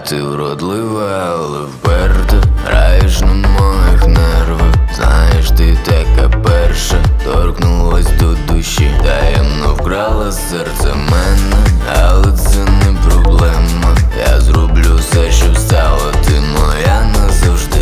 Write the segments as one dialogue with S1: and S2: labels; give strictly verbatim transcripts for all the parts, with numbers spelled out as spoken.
S1: Ти вродлива, але вперта, граєш на моїх нервах. Знаєш, ти така перша, торкнулась до душі, таємно вкрала серце мене, але це не проблема. Я зроблю все, щоб стала ти моя назавжди.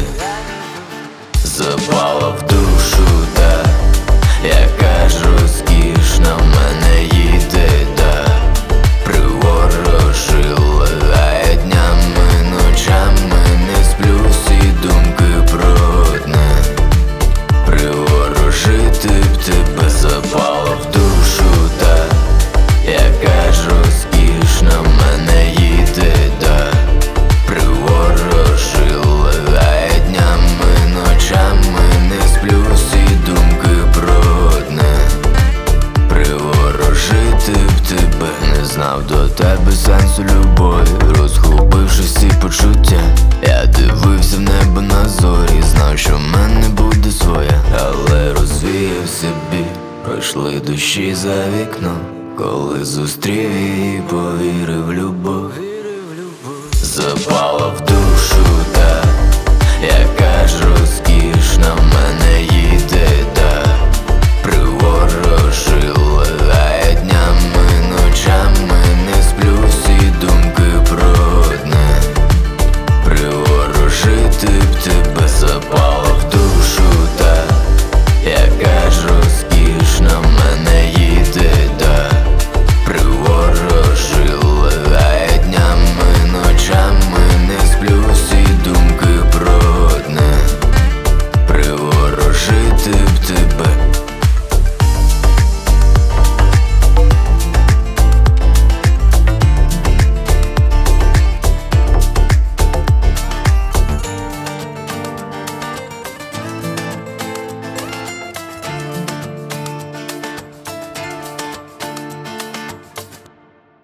S1: Запала в душу та, яка ж розкішна, в мене їде та приворожила, а я днями, ночами не сплю, всі думки про одне приворожити б тебе. Запала в душу та, яка ж розкішна, в мене їде та приворожила, а я днями, ночами не сплю, всі думки про одне приворожити б тебе. Не знав до тебе сенсу любові, розгубивши всі почуття. Я дивився в небо на зорі, знав, що в мене буде своя, але розвіявся біль, пройшли душі за вікном, коли зустрів її, повірив в любов. Запала в душу та, яка ж розкішна, в мене їде